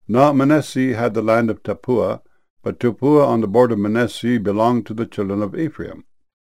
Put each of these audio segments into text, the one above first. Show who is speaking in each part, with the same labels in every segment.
Speaker 1: Now Manasseh had the land of Tappuah, but Tappuah on the border of Manasseh belonged to the children of Ephraim.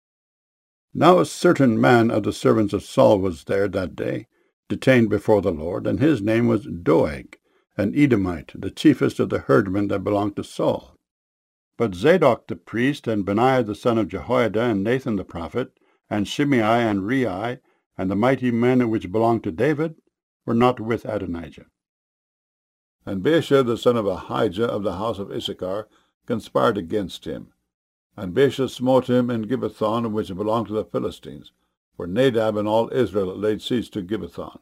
Speaker 1: Now a certain man of the servants of Saul was there that day, detained before the Lord, and his name was Doeg, an Edomite, the chiefest of the herdmen that belonged to Saul. But Zadok the priest, and Benaiah the son of Jehoiada, and Nathan the prophet, and Shimei and Rei, and the mighty men which belonged to David, were not with Adonijah. And Baasha the son of Ahijah of the house of Issachar conspired against him. And Baasha smote him in Gibbethon, which belonged to the Philistines, for Nadab and all Israel laid siege to Gibbethon.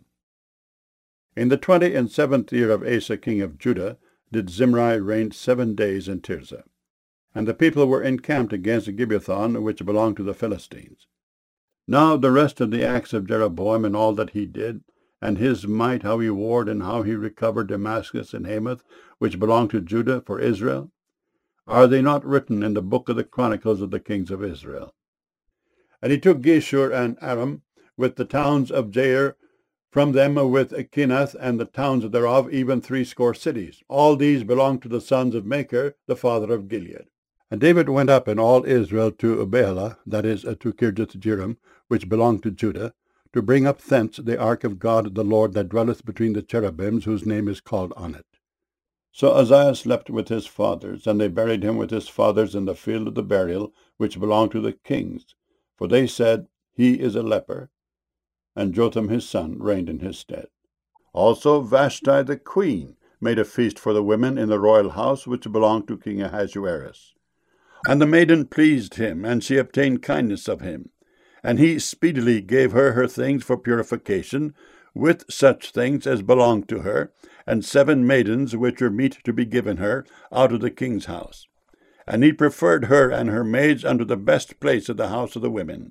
Speaker 1: In the 27th year of Asa king of Judah did Zimri reign 7 days in Tirzah. And the people were encamped against Gibbethon, which belonged to the Philistines. Now the rest of the acts of Jeroboam and all that he did, and his might, how he warred, and how he recovered Damascus and Hamath, which belonged to Judah, for Israel, are they not written in the book of the Chronicles of the kings of Israel? And he took Geshur and Aram, with the towns of Jair, from them with Kenath and the towns thereof, even 60 cities. All these belonged to the sons of Machir, the father of Gilead. And David went up in all Israel to Baalah, that is, to Kirjath-jearim, which belonged to Judah, to bring up thence the ark of God the Lord that dwelleth between the cherubims, whose name is called on it. So Uzziah slept with his fathers, and they buried him with his fathers in the field of the burial, which belonged to the kings. For they said, He is a leper. And Jotham his son reigned in his stead. Also Vashti the queen made a feast for the women in the royal house, which belonged to King Ahasuerus. And the maiden pleased him, and she obtained kindness of him. And he speedily gave her her things for purification, with such things as belonged to her, and 7 maidens which were meet to be given her out of the king's house. And he preferred her and her maids unto the best place of the house of the women.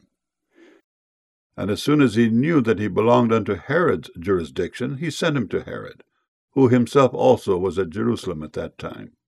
Speaker 1: And as soon as he knew that he belonged unto Herod's jurisdiction, he sent him to Herod, who himself also was at Jerusalem at that time.